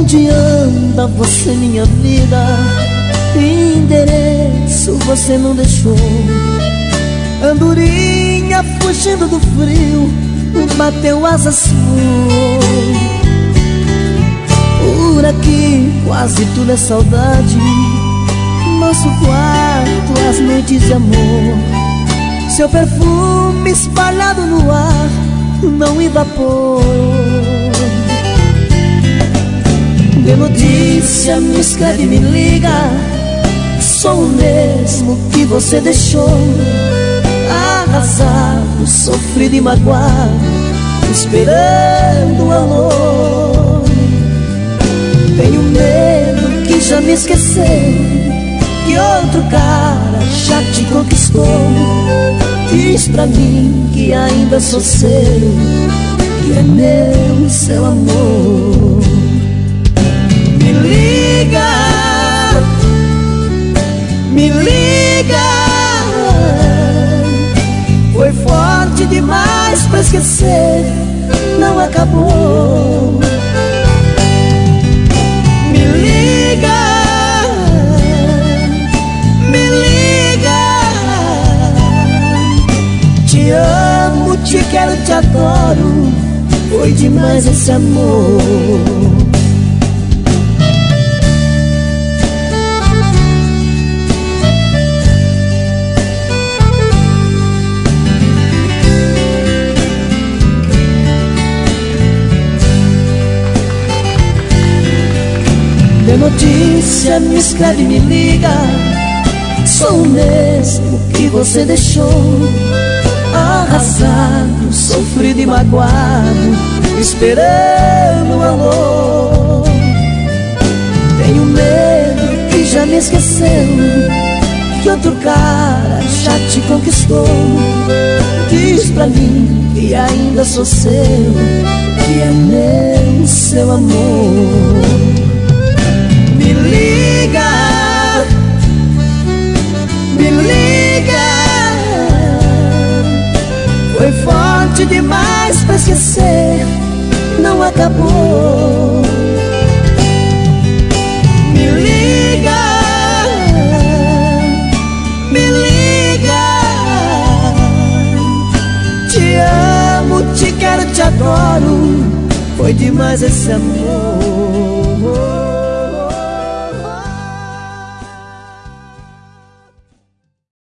Onde anda você, minha vida? Endereço você não deixou. Andorinha fugindo do frio, bateu asas voou. Por aqui quase tudo é saudade, nosso quarto, as noites de amor. Seu perfume espalhado no ar não evaporou. Dê notícia, me escreve, me liga. Sou o mesmo que você deixou, arrasado, sofrido e magoado, esperando o amor. Tenho medo que já me esqueceu, que outro cara já te conquistou. Diz pra mim que ainda sou seu, que é meu e seu amor. Me liga, me liga. Foi forte demais pra esquecer, não acabou. Me liga, me liga. Te amo, te quero, te adoro. Foi demais esse amor. Dê notícia, me escreve, me liga. Sou o mesmo que você deixou, arrasado, sofrido e magoado, esperando o amor. Tenho medo que já me esqueceu, que outro cara já te conquistou. Diz pra mim que ainda sou seu, que é meu seu amor. Me liga, me liga. Foi forte demais pra esquecer, não acabou. Me liga, me liga. Te amo, te quero, te adoro. Foi demais esse amor.